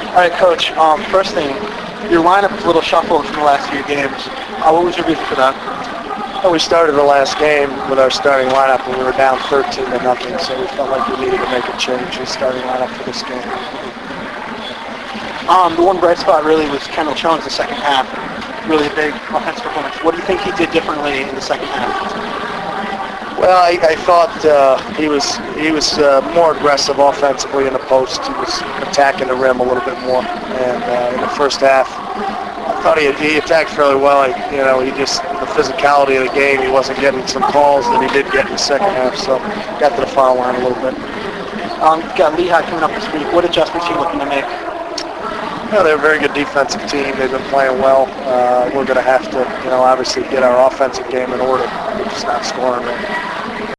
All right, Coach. First thing, your lineup is a little shuffled from the last few games. What was your reason for that? Well, we started the last game with our starting lineup and we were down 13 to nothing, so we felt like we needed to make a change in starting lineup for this game. The one bright spot really was Kendall Jones the second half. Really big offensive performance. What do you think he did differently in the second half? Well, I thought he was more aggressive offensively in the post. He was attacking the rim a little bit more, and in the first half, I thought he attacked fairly well. He just the physicality of the game. He wasn't getting some calls that he did get in the second half, so got to the foul line a little bit. Got Lehigh coming up this week. What adjustments are you looking to make? Yeah, they're a very good defensive team. They've been playing well. We're going to have to, obviously get our offensive game in order. We're just not scoring right.